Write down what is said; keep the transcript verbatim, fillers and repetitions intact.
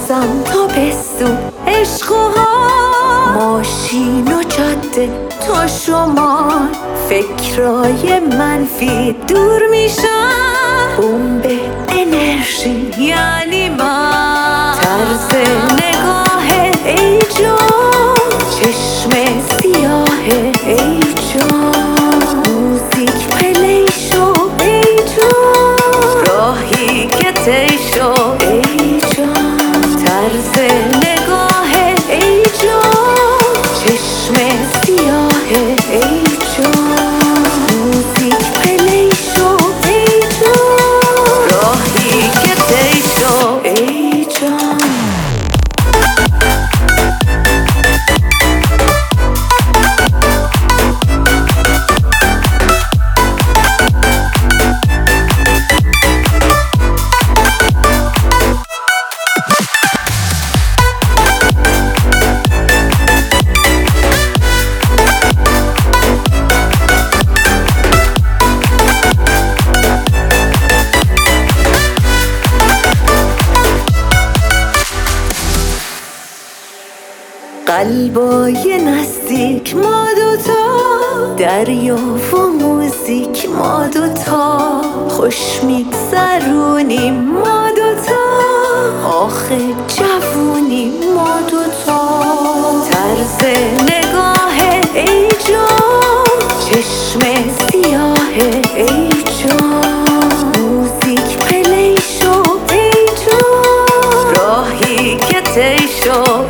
بازم تابستون عشق و حال، ماشین و جاده تا شما فکرای منفی دور میشن، بمب انرژی یعنی من، طرز نگاه ای جان، چشم سیاه ای جان، موزیک پلی شو ای جان، راهی که طی شو ای جان، طرز نگاه ای جان، چشم سیاه ای جان، موزیک پلی شو ای جان، راهی که طی شو ای جان. قلبای نزدیک ما دوتا، دریا و موزیک ما دوتا، خوش میگذرونیم ما دوتا، آخه جوونیم ما دوتا، طرز نگاه ای جان، چشم سیاه ای جان، موزیک پلی شو ای جان، راهی که طی شو